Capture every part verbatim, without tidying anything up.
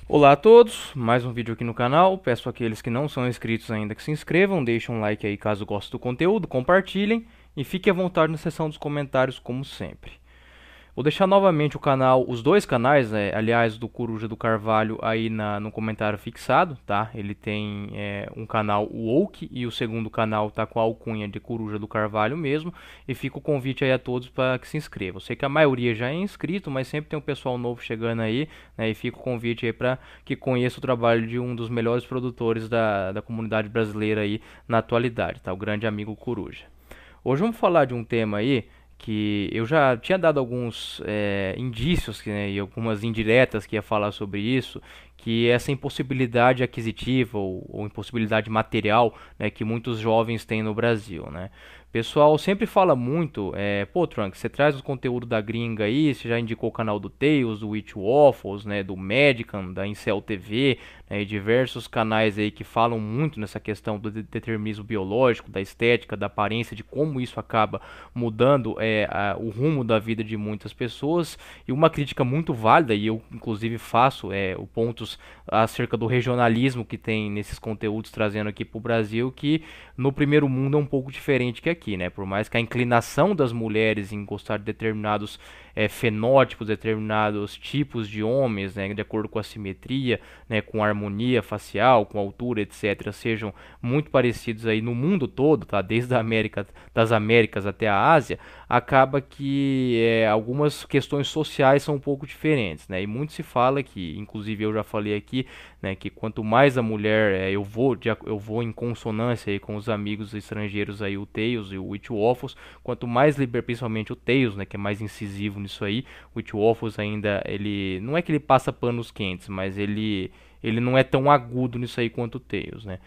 Olá a todos, mais um vídeo aqui no canal. Peço àqueles que não são inscritos ainda que se inscrevam, deixem um like aí caso gostem do conteúdo, compartilhem e fiquem à vontade na seção dos comentários como sempre. Vou deixar novamente o canal, os dois canais, é, aliás, do Coruja do Carvalho aí na, no comentário fixado, tá? Ele tem é, um canal Woke e o segundo canal tá com a alcunha de Coruja do Carvalho mesmo. E fica o convite aí a todos para que se inscrevam. Eu sei que a maioria já é inscrito, mas sempre tem um pessoal novo chegando aí, né? E fica o convite aí para que conheça o trabalho de um dos melhores produtores da, da comunidade brasileira aí na atualidade, tá? O grande amigo Coruja. Hoje vamos falar de um tema aí que eu já tinha dado alguns é, indícios, né, e algumas indiretas que ia falar sobre isso, que essa impossibilidade aquisitiva ou, ou impossibilidade material, né, que muitos jovens têm no Brasil, né? O pessoal sempre fala muito, é, pô, Trunks, você traz o conteúdo da gringa aí, você já indicou o canal do Tails, do Witch Waffles, né, do Medican, da Incel T V, né, e diversos canais aí que falam muito nessa questão do de determinismo biológico, da estética, da aparência, de como isso acaba mudando é, a, o rumo da vida de muitas pessoas. E uma crítica muito válida, e eu inclusive faço é, o pontos acerca do regionalismo que tem nesses conteúdos trazendo aqui para o Brasil, que no primeiro mundo é um pouco diferente que aqui, né? Por mais que a inclinação das mulheres em gostar de determinados é, fenótipos, determinados tipos de homens, né, de acordo com a simetria, né, com a harmonia facial, com a altura, etc, sejam muito parecidos aí no mundo todo, tá? Desde a América, das Américas até a Ásia, acaba que é, algumas questões sociais são um pouco diferentes, né? E muito se fala que, inclusive eu já falei aqui, né, que quanto mais a mulher, é, eu vou de, eu vou em consonância aí com os amigos estrangeiros aí, o Tails e o Witch Waffles, quanto mais liber, principalmente o Tails, né, que é mais incisivo nisso aí. O Witch Waffles ainda, ele, não é que ele passa panos quentes, mas ele, ele não é tão agudo nisso aí quanto o Tails, né?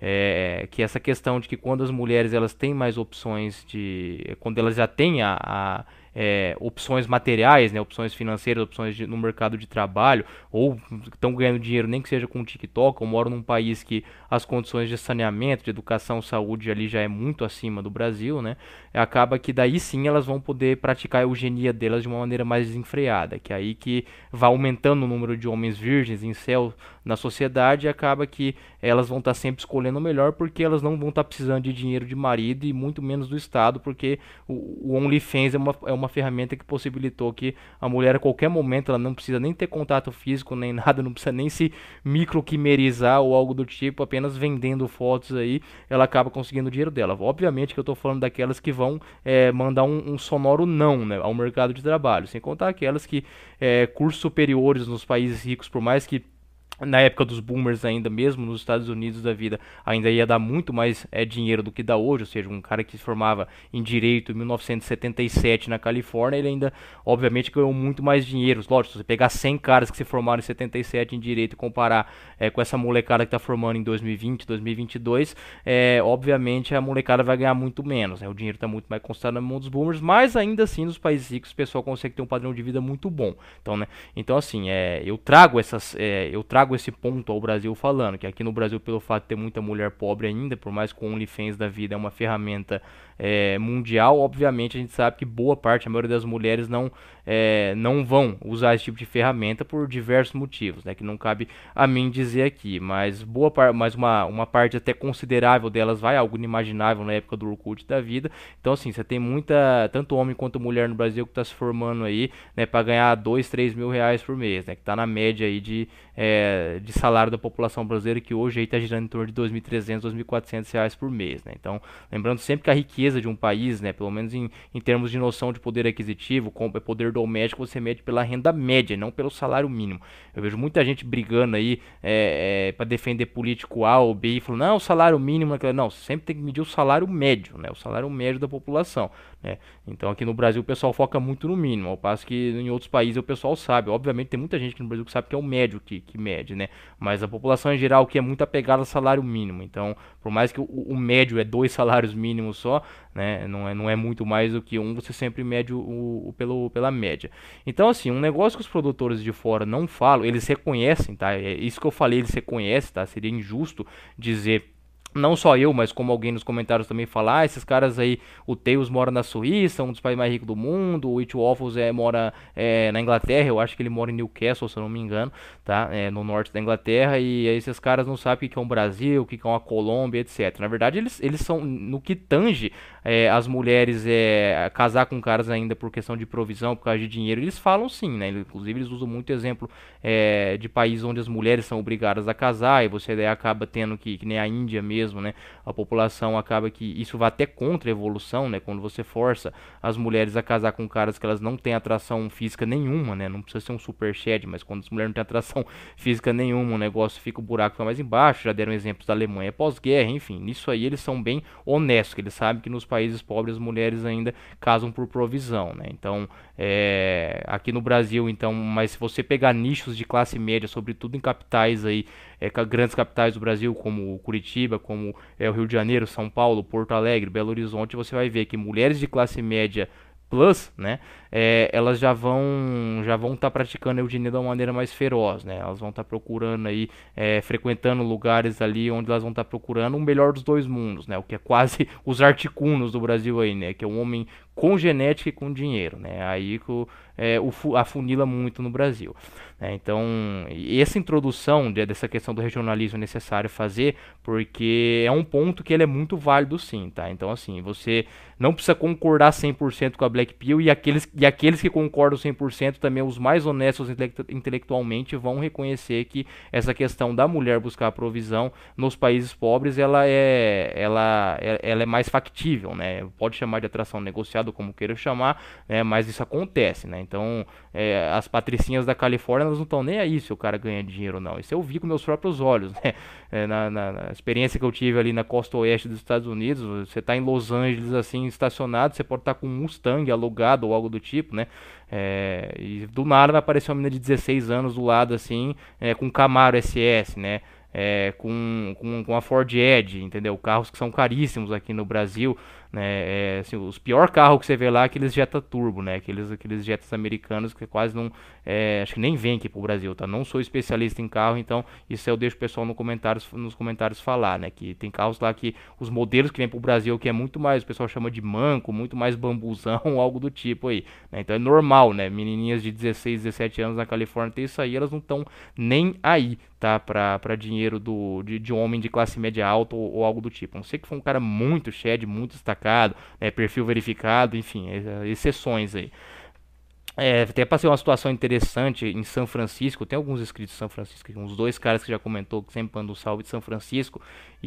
É, que essa questão de que quando as mulheres elas têm mais opções de, quando elas já têm a, a é, opções materiais, né, opções financeiras, opções de, no mercado de trabalho, ou estão ganhando dinheiro nem que seja com o TikTok, ou moram num país que as condições de saneamento, de educação, saúde ali já é muito acima do Brasil, né, acaba que daí sim elas vão poder praticar a eugenia delas de uma maneira mais desenfreada, que é aí que vai aumentando o número de homens virgens em céu na sociedade, e acaba que elas vão estar sempre escolhendo o melhor, porque elas não vão estar precisando de dinheiro de marido e muito menos do Estado, porque o, o OnlyFans é uma, é uma ferramenta que possibilitou que a mulher a qualquer momento ela não precisa nem ter contato físico nem nada, não precisa nem se microquimerizar ou algo do tipo, apenas vendendo fotos aí, ela acaba conseguindo o dinheiro dela. Obviamente que eu estou falando daquelas que vão é, mandar um, um sonoro não, né, ao mercado de trabalho, sem contar aquelas que é, cursos superiores nos países ricos, por mais que na época dos boomers ainda mesmo nos Estados Unidos da vida ainda ia dar muito mais é, dinheiro do que dá hoje, ou seja, um cara que se formava em direito em mil novecentos e setenta e sete na Califórnia, ele ainda obviamente ganhou muito mais dinheiro. Lógico, se você pegar cem caras que se formaram em setenta e sete em direito e comparar é, com essa molecada que está formando em dois mil e vinte, dois mil e vinte e dois, é, obviamente a molecada vai ganhar muito menos, né? O dinheiro está muito mais concentrado na mão dos boomers, mas ainda assim nos países ricos o pessoal consegue ter um padrão de vida muito bom. Então, né? Então assim, é, eu trago essas, é, eu trago esse ponto ao Brasil falando, que aqui no Brasil, pelo fato de ter muita mulher pobre ainda, por mais que o OnlyFans da vida é uma ferramenta é, mundial, obviamente a gente sabe que boa parte, a maioria das mulheres não, é, não vão usar esse tipo de ferramenta por diversos motivos, né, que não cabe a mim dizer aqui, mas boa par mas uma, uma parte até considerável delas vai, algo inimaginável na época do Orkut da vida. Então assim, você tem muita, tanto homem quanto mulher no Brasil que está se formando aí, né, para ganhar dois, três mil reais por mês, né, que está na média aí de, é, de salário da população brasileira, que hoje está girando em torno de dois mil e trezentos, dois mil e quatrocentos reais por mês, né? Então, lembrando sempre que a riqueza de um país, né, pelo menos em, em termos de noção de poder aquisitivo, como é poder doméstico, você mede pela renda média, não pelo salário mínimo. Eu vejo muita gente brigando aí é, é, para defender político A ou B e falando, não, o salário mínimo, não, você sempre tem que medir o salário médio, né, o salário médio da população, né? Então aqui no Brasil o pessoal foca muito no mínimo, ao passo que em outros países o pessoal sabe, obviamente tem muita gente aqui no Brasil que sabe que é o médio que, que mede, né? Mas a população em geral que é muito apegada ao salário mínimo. Então, por mais que o, o médio é dois salários mínimos só, né? Não é, não é muito mais do que um, você sempre mede o, o, pelo, pela média. Então, assim, um negócio que os produtores de fora não falam, eles reconhecem, tá? É isso que eu falei, eles reconhecem, tá? Seria injusto dizer não só eu, mas como alguém nos comentários também falar, ah, esses caras aí, o Tails mora na Suíça, um dos países mais ricos do mundo, o It Waffles é, mora é, na Inglaterra, eu acho que ele mora em Newcastle, se eu não me engano, tá? É, no norte da Inglaterra, e aí esses caras não sabem o que é um Brasil, o que é uma Colômbia, etcétera. Na verdade, eles, eles são, no que tange é, as mulheres é, casar com caras ainda por questão de provisão, por causa de dinheiro, eles falam sim, né? Inclusive, eles usam muito exemplo é, de países onde as mulheres são obrigadas a casar, e você daí acaba tendo que, que nem a Índia mesmo, mesmo, né? A população acaba que isso vai até contra a evolução, né? Quando você força as mulheres a casar com caras que elas não têm atração física nenhuma, né? Não precisa ser um superchat, mas quando as mulheres não têm atração física nenhuma, o negócio fica, o buraco fica mais embaixo. Já deram exemplos da Alemanha pós-guerra, enfim. Nisso aí eles são bem honestos, que eles sabem que nos países pobres as mulheres ainda casam por provisão, né? Então, é, aqui no Brasil, então, mas se você pegar nichos de classe média, sobretudo em capitais aí, é, grandes capitais do Brasil, como Curitiba, como é, o Rio de Janeiro, São Paulo, Porto Alegre, Belo Horizonte, você vai ver que mulheres de classe média plus, né, é, elas já vão já vão estar tá praticando a eugenia de uma maneira mais feroz, né? Elas vão estar tá procurando aí, é, frequentando lugares ali onde elas vão estar tá procurando o melhor dos dois mundos, né? O que é quase os articunos do Brasil aí, né? Que é um homem com genética e com dinheiro, né? Aí que é, o, afunila muito no Brasil. Né? Então, essa introdução de, dessa questão do regionalismo é necessário fazer, porque é um ponto que ele é muito válido sim, tá? Então, assim, você não precisa concordar cem por cento com a Black Pill, e aqueles, e aqueles que concordam cem por cento, também os mais honestos intelectualmente, vão reconhecer que essa questão da mulher buscar a provisão nos países pobres, ela é, ela, ela é mais factível, né? Pode chamar de atração negociada, como queira chamar, né? Mas isso acontece, né? Então, é, as patricinhas da Califórnia, elas não estão nem aí se o cara ganha dinheiro ou não. Isso eu vi com meus próprios olhos, né? É, na, na, na experiência que eu tive ali na costa oeste dos Estados Unidos, você está em Los Angeles, assim, estacionado, você pode estar tá com um Mustang alugado ou algo do tipo, né? É, e do nada vai aparecer uma menina de dezesseis anos do lado, assim, é, com um Camaro S S, né? É, com, com, com a Ford Edge, entendeu? Carros que são caríssimos aqui no Brasil, né? É, assim, os pior carro que você vê lá é aqueles Jetta Turbo, né? Aqueles, aqueles Jettas americanos que quase não, é, acho que nem vem aqui pro Brasil, tá? Não sou especialista em carro, então isso eu deixo o pessoal no comentários, nos comentários falar, né? Que tem carros lá que os modelos que vêm pro Brasil que é muito mais, o pessoal chama de manco, muito mais bambuzão, algo do tipo aí, né? Então é normal, né? Menininhas de dezesseis, dezessete anos na Califórnia tem isso aí, elas não estão nem aí, tá? Pra, pra dinheiro do, de, de homem de classe média alta ou, ou algo do tipo. A não sei que foi um cara muito shed, muito destacado, né, perfil verificado, enfim, exceções aí. É, até passei uma situação interessante em São Francisco. Tem alguns inscritos em São Francisco, uns dois caras que já comentou que sempre mandam um salve de São Francisco.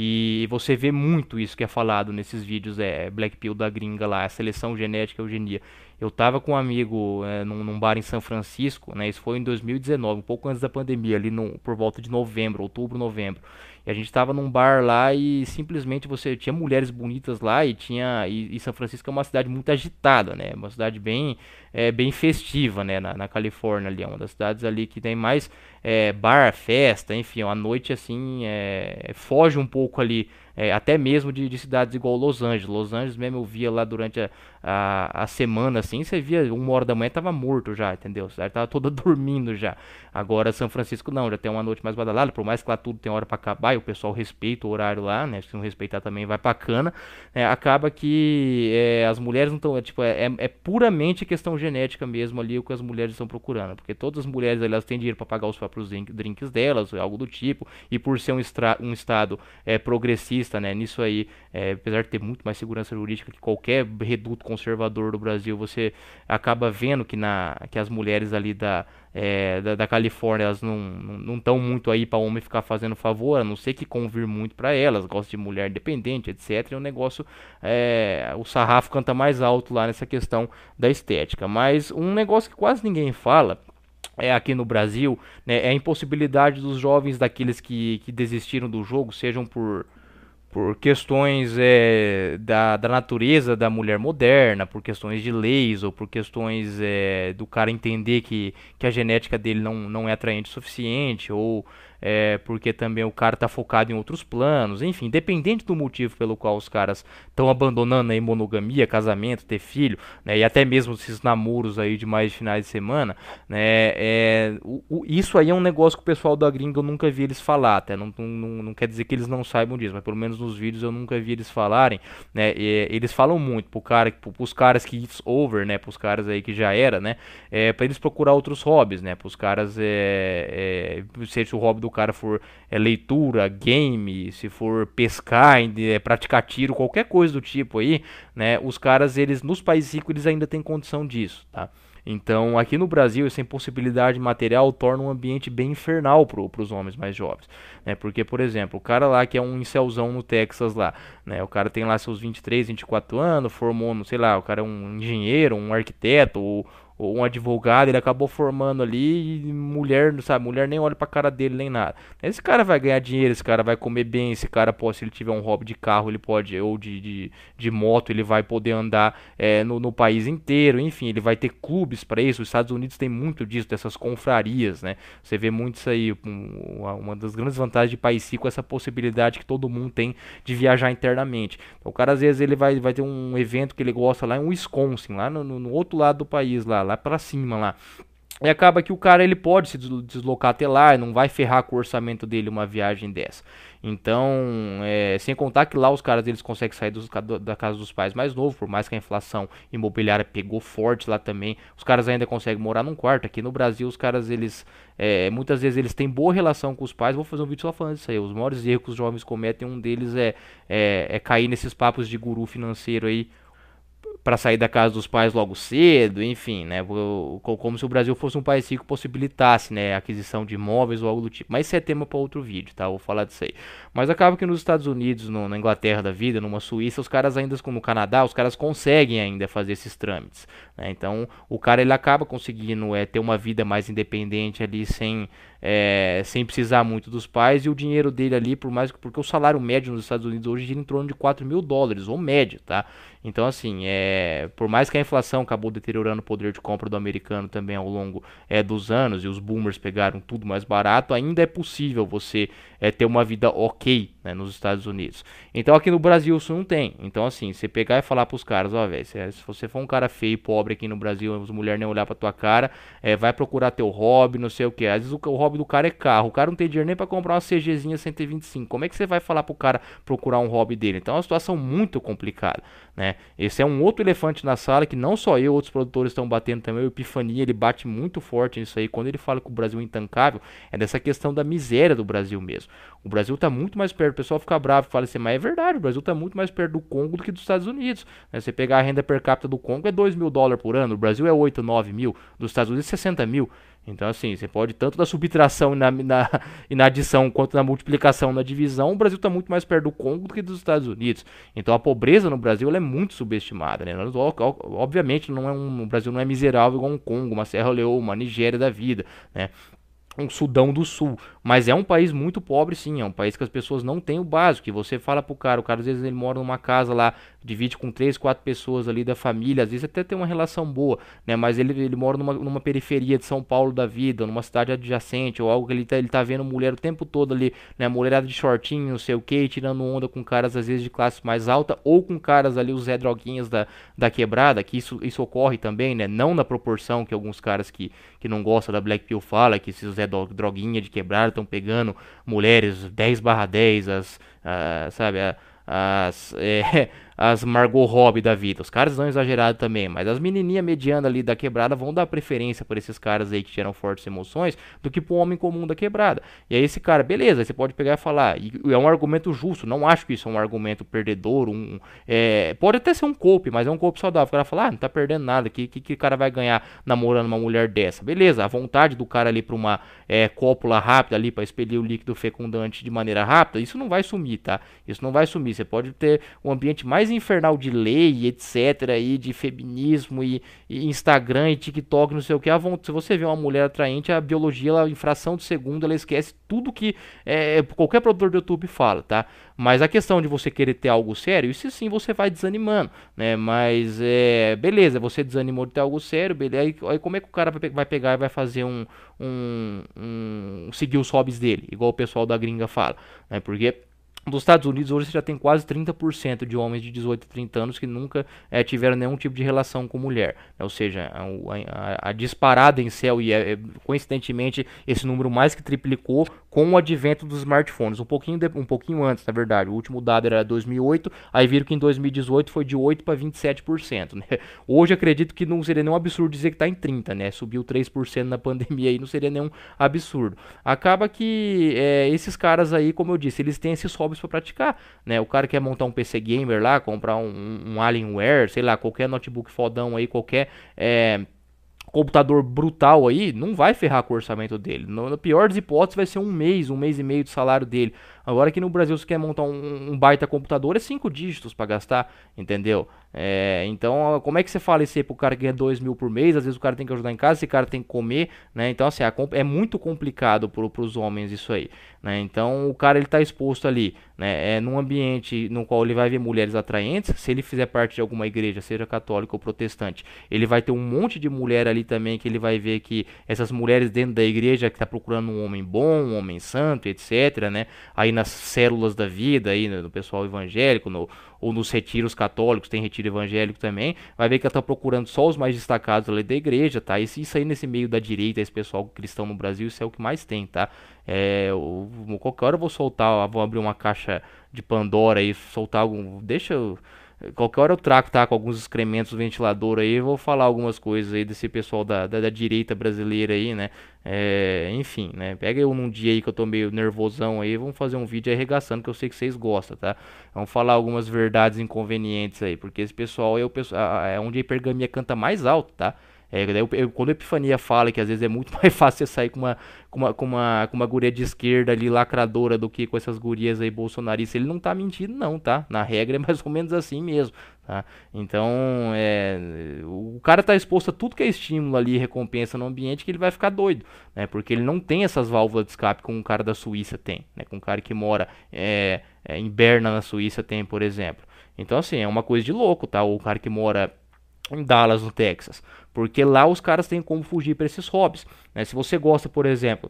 E você vê muito isso que é falado nesses vídeos, é Black Pill da gringa lá, a seleção genética e eugenia. Eu tava com um amigo é, num, num bar em São Francisco, né? Isso foi em dois mil e dezenove, um pouco antes da pandemia, ali no, por volta de novembro, outubro, novembro. E a gente tava num bar lá e simplesmente você tinha mulheres bonitas lá e tinha e, e São Francisco é uma cidade muito agitada, né? Uma cidade bem é, bem festiva, né? Na, na Califórnia ali, é uma das cidades ali que tem mais é, bar, festa, enfim, a noite assim é, foge um pouco ali, é, até mesmo de, de cidades igual Los Angeles. Los Angeles mesmo eu via lá durante a, a, a semana assim, você via uma hora da manhã tava morto já, entendeu? A cidade tava toda dormindo já. Agora São Francisco não, já tem uma noite mais badalada, por mais que lá tudo tem hora para acabar e o pessoal respeita o horário lá, né? Se não respeitar também vai pra cana, é, acaba que é, as mulheres não estão, é, tipo, é, é puramente questão genética mesmo ali o que as mulheres estão procurando, porque todas as mulheres elas têm dinheiro para pagar os próprios drinks delas, algo do tipo, e por ser um, estra, um estado é, progressista, né? Nisso aí, é, apesar de ter muito mais segurança jurídica que qualquer reduto conservador do Brasil, você acaba vendo que, na, que as mulheres ali da É, da, da Califórnia, elas não estão muito aí para homem ficar fazendo favor, a não ser que convir muito para elas, gostam de mulher independente, etcétera. E o negócio, é, o sarrafo canta mais alto lá nessa questão da estética. Mas um negócio que quase ninguém fala é aqui no Brasil, né, é a impossibilidade dos jovens, daqueles que, que desistiram do jogo, sejam por por questões é, da, da natureza da mulher moderna, por questões de leis ou por questões é, do cara entender que, que a genética dele não, não é atraente o suficiente, ou é, porque também o cara está focado em outros planos, enfim, independente do motivo pelo qual os caras estão abandonando aí monogamia, casamento, ter filho, né, e até mesmo esses namoros aí de mais finais de semana, né, é, o, o, isso aí é um negócio que o pessoal da gringa eu nunca vi eles falar, até não, não, não quer dizer que eles não saibam disso, mas pelo menos nos vídeos eu nunca vi eles falarem, né? E, eles falam muito pro cara, pro, pros caras que it's over, né? Pros caras aí que já era, né? É, pra eles procurar outros hobbies, né? Pros caras, é, é, se o hobby do cara for é, leitura, game, se for pescar, é, praticar tiro, qualquer coisa do tipo aí, né? Os caras, eles, nos países ricos, eles ainda têm condição disso, tá? Então, aqui no Brasil, essa impossibilidade material torna um ambiente bem infernal para os homens mais jovens, né? Porque, por exemplo, o cara lá que é um incelzão no Texas lá, né? O cara tem lá seus vinte e três, vinte e quatro anos, formou, no, sei lá, o cara é um engenheiro, um arquiteto, ou, ou um advogado, ele acabou formando ali e mulher, sabe, mulher nem olha pra cara dele nem nada. Esse cara vai ganhar dinheiro, esse cara vai comer bem, esse cara pode, se ele tiver um hobby de carro, ele pode, ou de, de, de moto, ele vai poder andar é, no, no país inteiro, enfim, ele vai ter clubes para isso. Os Estados Unidos tem muito disso, dessas confrarias, né? Você vê muito isso aí, uma, uma das grandes vantagens de país rico é essa possibilidade que todo mundo tem de viajar internamente. Então, o cara às vezes ele vai, vai ter um evento que ele gosta lá em Wisconsin, lá no, no outro lado do país, lá lá pra cima lá. E acaba que o cara ele pode se deslocar até lá e não vai ferrar com o orçamento dele uma viagem dessa. Então, é, sem contar que lá os caras eles conseguem sair dos, da casa dos pais mais novos, por mais que a inflação imobiliária pegou forte lá também, os caras ainda conseguem morar num quarto. Aqui no Brasil os caras eles é, muitas vezes eles têm boa relação com os pais. Vou fazer um vídeo só falando disso aí. Os maiores erros que os jovens cometem, um deles é, é, é cair nesses papos de guru financeiro aí, para sair da casa dos pais logo cedo, enfim, né? Como se o Brasil fosse um país rico possibilitasse, né, a aquisição de imóveis ou algo do tipo. Mas isso é tema para outro vídeo, tá? Eu vou falar disso aí. Mas acaba que nos Estados Unidos, no, na Inglaterra da vida, numa Suíça, os caras ainda, como no Canadá, os caras conseguem ainda fazer esses trâmites, né? Então, o cara ele acaba conseguindo é, ter uma vida mais independente ali, sem é, sem precisar muito dos pais, e o dinheiro dele ali, por mais que porque o salário médio nos Estados Unidos hoje gira em torno de quatro mil dólares, ou médio, tá? Então, assim, é, por mais que a inflação acabou deteriorando o poder de compra do americano também ao longo é, dos anos, e os boomers pegaram tudo mais barato, ainda é possível você é, ter uma vida ok, né, nos Estados Unidos. Então, aqui no Brasil isso não tem. Então, assim, você pegar e falar pros caras, ó, velho, se, se você for um cara feio e pobre aqui no Brasil, as mulheres nem olhar pra tua cara, é, vai procurar teu hobby, não sei o que. Às vezes o, o hobby do cara é carro, o cara não tem dinheiro nem pra comprar uma CGzinha cento e vinte e cinco. Como é que você vai falar pro cara procurar um hobby dele? Então, é uma situação muito complicada, né? Esse é um outro elefante na sala que não só eu, outros produtores estão batendo também. O Epifania, ele bate muito forte nisso aí. Quando ele fala que o Brasil é intancável, é dessa questão da miséria do Brasil mesmo. O Brasil está muito mais perto, o pessoal fica bravo e fala assim, mas é verdade, o Brasil está muito mais perto do Congo do que dos Estados Unidos, né? Você pegar a renda per capita do Congo é dois mil dólares por ano, o Brasil é oito, nove mil, dos Estados Unidos é sessenta mil. Então, assim, você pode, tanto na subtração e na, na, e na adição, quanto na multiplicação, na divisão, o Brasil está muito mais perto do Congo do que dos Estados Unidos. Então, a pobreza no Brasil ela é muito subestimada, né? Nós, obviamente, não é um, o Brasil não é miserável igual um Congo, uma Serra Leoa, uma Nigéria da vida, né? Um Sudão do Sul, mas é um país muito pobre, sim, é um país que as pessoas não têm o básico. E você fala pro cara, o cara às vezes ele mora numa casa lá, divide com três, quatro pessoas ali da família, às vezes até tem uma relação boa, né? Mas ele, ele mora numa, numa periferia de São Paulo da vida, numa cidade adjacente, ou algo que ele tá, ele tá vendo mulher o tempo todo ali, né? Mulherada de shortinho, não sei o que, tirando onda com caras às vezes de classe mais alta, ou com caras ali, os Zé Droguinhas da, da quebrada, que isso, isso ocorre também, né? Não na proporção que alguns caras que, que não gostam da Black Pill fala, que esses Zé Droguinha de quebrada estão pegando mulheres dez barra dez, as, as, sabe, as, é, as Margot Robbie da vida. Os caras dão exagerado também, mas as menininhas medianas ali da quebrada vão dar preferência por esses caras aí que geram fortes emoções do que pro homem comum da quebrada. E aí esse cara, beleza, você pode pegar e falar, e é um argumento justo, não acho que isso é um argumento perdedor, um, é, pode até ser um golpe, mas é um golpe saudável. O cara fala, ah, não tá perdendo nada, que, que, que o cara vai ganhar namorando uma mulher dessa? Beleza, a vontade do cara ali pra uma é, cópula rápida ali, pra expelir o líquido fecundante de maneira rápida, isso não vai sumir, tá? Isso não vai sumir, você pode ter um ambiente mais infernal de lei, etc, aí, de feminismo e, e Instagram e TikTok, não sei o que, se você vê uma mulher atraente, a biologia, ela, em fração de segundo, ela esquece tudo que é, qualquer produtor do YouTube fala, tá? Mas a questão de você querer ter algo sério, isso sim você vai desanimando, né? Mas, é, beleza, você desanimou de ter algo sério, beleza, aí, aí como é que o cara vai pegar e vai fazer um, um, um seguir os hobbies dele, igual o pessoal da gringa fala, né? Porque Nos Estados Unidos hoje você já tem quase trinta por cento de homens de dezoito a trinta anos que nunca é, tiveram nenhum tipo de relação com mulher. Né? Ou seja, a, a, a disparada em céu e é, coincidentemente esse número mais que triplicou com o advento dos smartphones. Um pouquinho, de, um pouquinho antes, na verdade. O último dado era dois mil e oito, aí viram que em dois mil e dezoito foi de oito para vinte e sete por cento. Né? Hoje acredito que não seria nenhum absurdo dizer que está em trinta por cento, né? Subiu três por cento na pandemia aí, não seria nenhum absurdo. Acaba que é, esses caras aí, como eu disse, eles têm esses hobbies para praticar, né? O cara quer montar um P C gamer lá, comprar um, um Alienware, sei lá, qualquer notebook fodão aí, qualquer é, computador brutal aí, não vai ferrar com o orçamento dele. No, na pior das hipóteses vai ser um mês, um mês e meio de salário dele. Agora aqui no Brasil, se quer montar um, um baita computador, é cinco dígitos para gastar, entendeu? É, então, como é que você fala isso aí pro cara que ganha dois mil por mês? Às vezes o cara tem que ajudar em casa, esse cara tem que comer, né? Então, assim, é muito complicado pro, pros homens isso aí, né? Então, o cara, ele tá exposto ali, né? É num ambiente no qual ele vai ver mulheres atraentes. Se ele fizer parte de alguma igreja, seja católica ou protestante, ele vai ter um monte de mulher ali também que ele vai ver que essas mulheres dentro da igreja que tá procurando um homem bom, um homem santo, etc, né? Aí nas células da vida, aí no pessoal evangélico, no, ou nos retiros católicos, tem retiro evangélico também, vai ver que ela tá procurando só os mais destacados ali da igreja, tá? Isso, isso aí nesse meio da direita, esse pessoal cristão no Brasil, isso é o que mais tem, tá? É, o, qualquer hora eu vou soltar, vou abrir uma caixa de Pandora aí, soltar algum, deixa eu... Qualquer hora eu trago, tá, com alguns excrementos do ventilador aí, eu vou falar algumas coisas aí desse pessoal da, da, da direita brasileira aí, né? É, enfim, né? Pega eu num dia aí que eu tô meio nervosão aí, vamos fazer um vídeo arregaçando, que eu sei que vocês gostam, tá? Vamos falar algumas verdades inconvenientes aí, porque esse pessoal é, o, é onde a hipergamia canta mais alto, tá? É, daí eu, eu, quando a Epifania fala que às vezes é muito mais fácil você sair com uma, com uma, com uma, com uma guria de esquerda ali lacradora do que com essas gurias aí bolsonaristas, ele não tá mentindo não, tá? Na regra é mais ou menos assim mesmo, tá? Então, é, o cara tá exposto a tudo que é estímulo ali, recompensa no ambiente, que ele vai ficar doido, né? Porque ele não tem essas válvulas de escape como um cara da Suíça tem, né? Com um cara que mora é, é, em Berna na Suíça tem, por exemplo. Então, assim, é uma coisa de louco, tá? O cara que mora em Dallas, no Texas, porque lá os caras têm como fugir para esses hobbies, né? Se você gosta, por exemplo,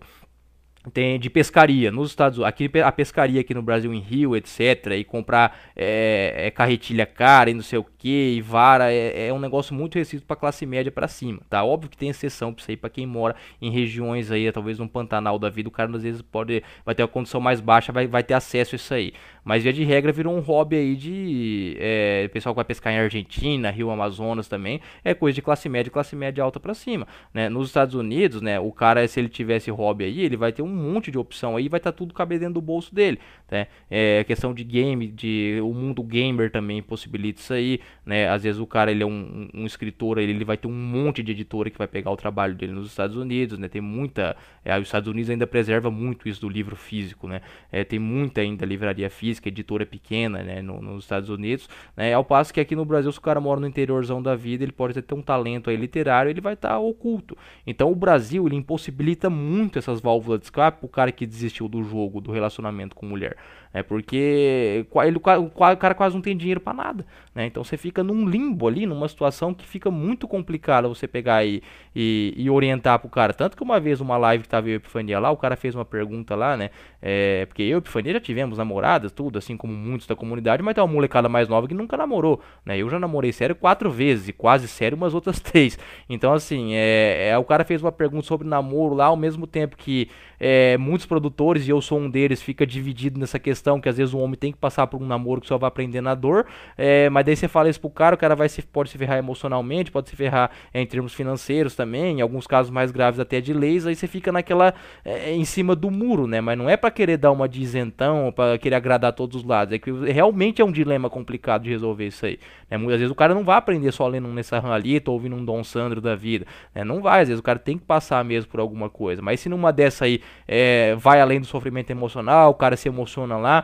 tem de pescaria nos Estados Unidos, aqui a pescaria aqui no Brasil em Rio, etc, e comprar é, é, carretilha cara e não sei o que, e vara, é, é um negócio muito restrito para classe média para cima, tá? Óbvio que tem exceção para isso aí, para quem mora em regiões aí, talvez um Pantanal da vida, o cara às vezes pode, vai ter uma condição mais baixa, vai, vai ter acesso a isso aí, mas via de regra virou um hobby aí de, é, pessoal que vai pescar em Argentina, Rio Amazonas também, é coisa de classe média, classe média alta para cima, né? Nos Estados Unidos, né, o cara, se ele tiver esse hobby aí, ele vai ter um monte de opção aí, vai estar tá tudo cabendo dentro do bolso dele, né? É questão de game, de o mundo gamer também possibilita isso aí, né? Às vezes o cara, ele é um, um, um escritor, ele, ele vai ter um monte de editora que vai pegar o trabalho dele nos Estados Unidos, né? Tem muita, é, os Estados Unidos ainda preserva muito isso do livro físico, né? É, tem muita ainda livraria física, editora pequena, né? No, nos Estados Unidos, né? Ao passo que aqui no Brasil, se o cara mora no interiorzão da vida, ele pode ter um talento aí literário, ele vai estar tá oculto. Então o Brasil, ele impossibilita muito essas válvulas de escape pro cara que desistiu do jogo, do relacionamento com mulher. É porque ele, o cara quase não tem dinheiro para nada, né? Então você fica num limbo ali, numa situação que fica muito complicada você pegar e, e, e orientar pro cara. Tanto que uma vez, uma live que tava eu e Epifania lá, o cara fez uma pergunta lá, né? É, porque eu e Epifania já tivemos namoradas, tudo, assim como muitos da comunidade, mas tem uma molecada mais nova que nunca namorou, né? Eu já namorei sério quatro vezes, e quase sério umas outras três. Então, assim, é, é, o cara fez uma pergunta sobre namoro lá, ao mesmo tempo que é, muitos produtores, e eu sou um deles, fica dividido nessa questão, que às vezes o homem tem que passar por um namoro que só vai aprender na dor, é, mas daí você fala isso pro cara, o cara vai se, pode se ferrar emocionalmente, pode se ferrar é, em termos financeiros também, em alguns casos mais graves até de leis, aí você fica naquela, é, em cima do muro, né? Mas não é pra querer dar uma de isentão, pra querer agradar todos os lados, é que realmente é um dilema complicado de resolver isso aí, né? Muitas vezes o cara não vai aprender só lendo um Nessa Ranalita ou ouvindo um Dom Sandro da vida, né? Não vai, às vezes o cara tem que passar mesmo por alguma coisa, mas se numa dessa aí é, vai além do sofrimento emocional, o cara se emociona lá,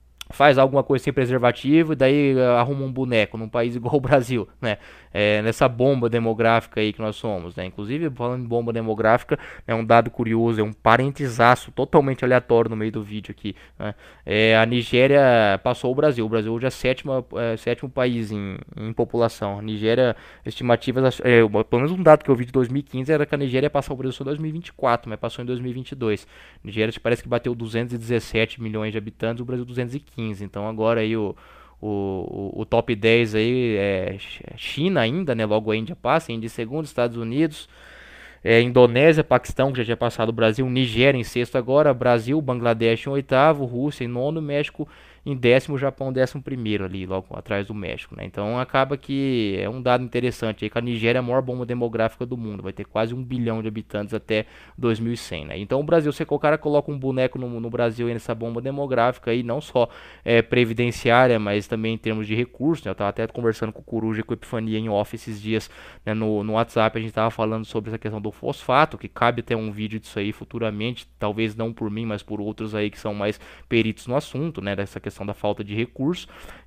faz alguma coisa sem preservativo e daí uh, arruma um boneco num país igual o Brasil, né? É, nessa bomba demográfica aí que nós somos, né? Inclusive, falando em bomba demográfica, é um dado curioso, é um parentesaço totalmente aleatório no meio do vídeo aqui, né? É, a Nigéria passou o Brasil, o Brasil hoje é sétimo, é, sétimo país em, em população. A Nigéria, estimativas, é, pelo menos um dado que eu vi de dois mil e quinze era que a Nigéria ia passar o Brasil só em dois mil e vinte e quatro, mas passou em dois mil e vinte e dois. A Nigéria parece que bateu duzentos e dezessete milhões de habitantes, o Brasil duzentos e quinze. quinze. Então agora aí o, o, o, o top dez aí é China ainda, né? Logo a Índia passa, Índia em segundo, Estados Unidos, é, Indonésia, Paquistão, que já tinha passado o Brasil, Nigéria em sexto agora, Brasil, Bangladesh em oitavo, Rússia em nono, México em décimo, Japão décimo primeiro ali, logo atrás do México, né? Então acaba que é um dado interessante aí que a Nigéria é a maior bomba demográfica do mundo, vai ter quase um bilhão de habitantes até dois mil e cem, né? Então o Brasil, se o cara coloca um boneco no, no Brasil aí nessa bomba demográfica aí, não só é, previdenciária, mas também em termos de recursos, né? Eu tava até conversando com o Coruja e com o Epifania em off esses dias, né, no, no WhatsApp, a gente tava falando sobre essa questão do fosfato, que cabe até um vídeo disso aí futuramente, talvez não por mim, mas por outros aí que são mais peritos no assunto, né, dessa questão da falta de recursos.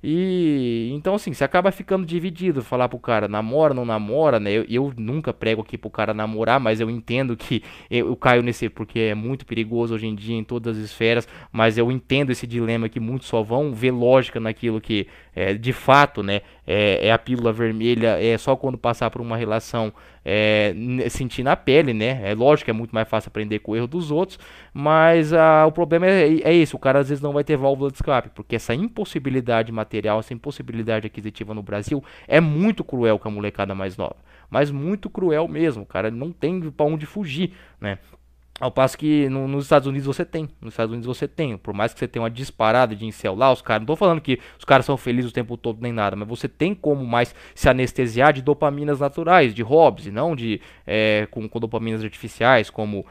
E então assim, você acaba ficando dividido, falar pro cara namora, não namora, né? Eu, eu nunca prego aqui pro cara namorar, mas eu entendo que eu, eu caio nesse, porque é muito perigoso hoje em dia em todas as esferas, mas eu entendo esse dilema que muitos só vão ver lógica naquilo que é, de fato, né, é, é a pílula vermelha, é só quando passar por uma relação é, sentir na pele, né? É lógico que é muito mais fácil aprender com o erro dos outros, mas ah, o problema é, é esse, o cara às vezes não vai ter válvula de escape, porque essa impossibilidade material, essa impossibilidade aquisitiva no Brasil é muito cruel com a molecada mais nova, mas muito cruel mesmo, o cara não tem pra onde fugir, né? Ao passo que no, nos Estados Unidos você tem, nos Estados Unidos você tem, por mais que você tenha uma disparada de incel lá, os caras, não tô falando que os caras são felizes o tempo todo nem nada, mas você tem como mais se anestesiar de dopaminas naturais, de hobbies, e não de, é, com, com dopaminas artificiais, como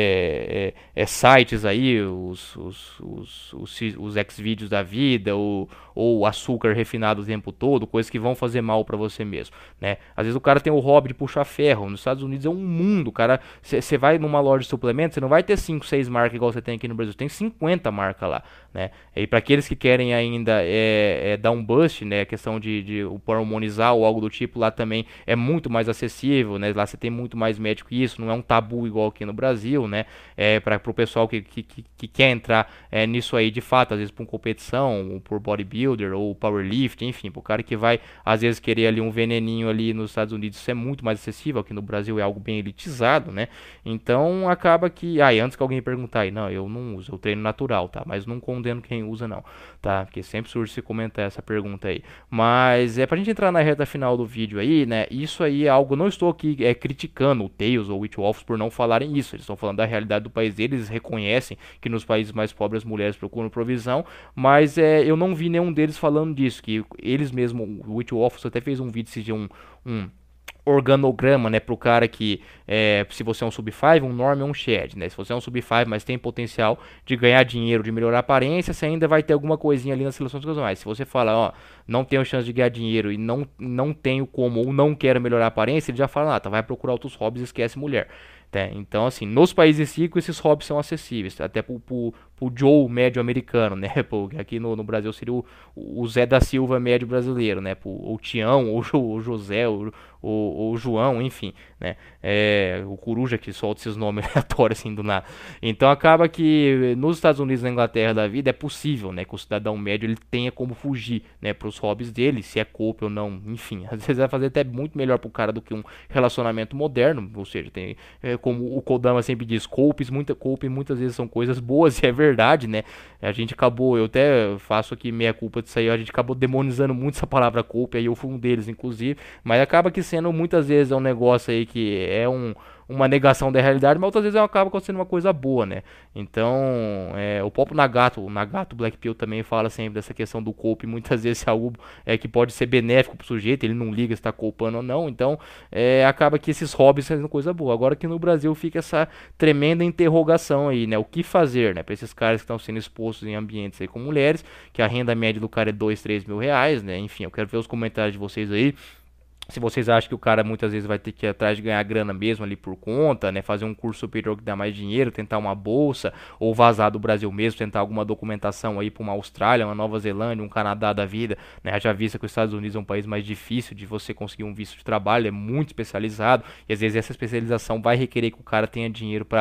é, é, é, sites aí, os, os, os, os, os Xvideos da vida, ou, ou açúcar refinado o tempo todo, coisas que vão fazer mal pra você mesmo, né? Às vezes o cara tem o hobby de puxar ferro, nos Estados Unidos é um mundo, cara, você vai numa loja de suplementos, você não vai ter cinco, seis marcas igual você tem aqui no Brasil, tem cinquenta marcas lá, né? E para aqueles que querem ainda é, é, dar um boost, né, a questão de, de hormonizar ou algo do tipo, lá também é muito mais acessível, né? Lá você tem muito mais médico e isso não é um tabu igual aqui no Brasil, né? É, para o pessoal que, que, que, que quer entrar é, nisso aí de fato, às vezes por competição, ou por bodybuilder ou powerlifting, enfim, pro cara que vai às vezes querer ali um veneninho ali nos Estados Unidos, isso é muito mais acessível, aqui no Brasil é algo bem elitizado, né? Então acaba que, ah, e antes que alguém perguntar aí, não, eu não uso, eu treino natural, tá? Mas não condeno quem usa não, tá? Porque sempre surge se comentar essa pergunta aí. Mas é pra gente entrar na reta final do vídeo aí, né? Isso aí é algo, não estou aqui é, criticando o Tails ou o Witch Wolves por não falarem isso, eles estão falando da realidade do país deles, eles reconhecem que nos países mais pobres as mulheres procuram provisão, mas é, eu não vi nenhum deles falando disso, que eles mesmo, o Witch Wolves até fez um vídeo esse dia, um, um organograma, né, pro cara que é, se você é um sub cinco, um norm é um shed, né? Se você é um sub cinco, mas tem potencial de ganhar dinheiro, de melhorar a aparência, você ainda vai ter alguma coisinha ali nas seleções casuais. Se você fala, ó, não tenho chance de ganhar dinheiro e não, não tenho como ou não quero melhorar a aparência, ele já fala, ah, tá, vai procurar outros hobbies e esquece mulher. Né? Então, assim, nos países ricos esses hobbies são acessíveis, até pro, pro, pro Joe médio americano, né? Porque aqui no, no Brasil seria o, o Zé da Silva médio brasileiro, né? Pro, o Tião, ou o José, o, o, o João, enfim, né? É, o Coruja que solta esses nomes aleatórios assim do nada. Então acaba que nos Estados Unidos e na Inglaterra da vida é possível, né? Que o cidadão médio ele tenha como fugir, né? Pros hobbies dele, se é cope ou não, enfim. Às vezes vai fazer até muito melhor pro cara do que um relacionamento moderno, ou seja, tem... É, como o Kodama sempre diz, copes, muita cope muitas vezes são coisas boas e é verdade, né? A gente acabou, eu até faço aqui meia culpa disso aí, a gente acabou demonizando muito essa palavra cope, aí eu fui um deles, inclusive, mas acaba que sendo muitas vezes é um negócio aí que é um, uma negação da realidade, mas outras vezes acaba acontecendo uma coisa boa, né? Então, é, o próprio Nagato, o Nagato Black Pill também fala sempre dessa questão do cope, muitas vezes é algo é, que pode ser benéfico pro sujeito, ele não liga se tá copando ou não, então é, acaba que esses hobbies são coisa boa. Agora que no Brasil fica essa tremenda interrogação aí, né? O que fazer, né? Pra esses caras que estão sendo expostos em ambientes aí com mulheres, que a renda média do cara é dois, três mil reais, né? Enfim, eu quero ver os comentários de vocês aí. Se vocês acham que o cara muitas vezes vai ter que ir atrás de ganhar grana mesmo ali por conta, né? Fazer um curso superior que dá mais dinheiro, tentar uma bolsa, ou vazar do Brasil mesmo, tentar alguma documentação aí para uma Austrália, uma Nova Zelândia, um Canadá da vida, né? Já vista que os Estados Unidos é um país mais difícil de você conseguir um visto de trabalho, é muito especializado, e às vezes essa especialização vai requerer que o cara tenha dinheiro para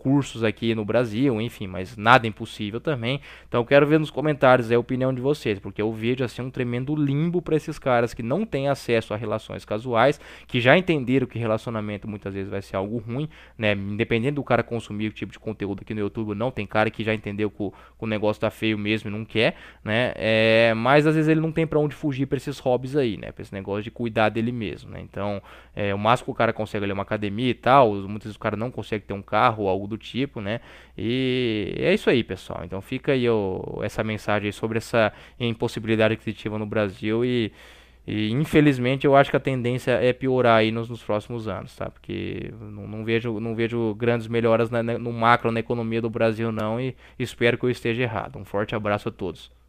cursos aqui no Brasil, enfim, mas nada impossível também. Então eu quero ver nos comentários aí a opinião de vocês, porque eu vejo assim um tremendo limbo para esses caras que não têm acesso a relações casuais, que já entenderam que relacionamento muitas vezes vai ser algo ruim, né? Independente do cara consumir o tipo de conteúdo aqui no YouTube, não tem cara que já entendeu que o, que o negócio tá feio mesmo e não quer, né? É, mas às vezes ele não tem para onde fugir para esses hobbies aí, né? Para esse negócio de cuidar dele mesmo, né? Então, é, o máximo que o cara consegue ali é uma academia e tal, muitas vezes o cara não consegue ter um carro ou algo do tipo, né? E é isso aí, pessoal. Então fica aí ó, essa mensagem aí sobre essa impossibilidade aquisitiva no Brasil e, e infelizmente eu acho que a tendência é piorar aí nos, nos próximos anos, tá? Porque não, não vejo, não vejo grandes melhoras na, no macro, na economia do Brasil não e espero que eu esteja errado. Um forte abraço a todos.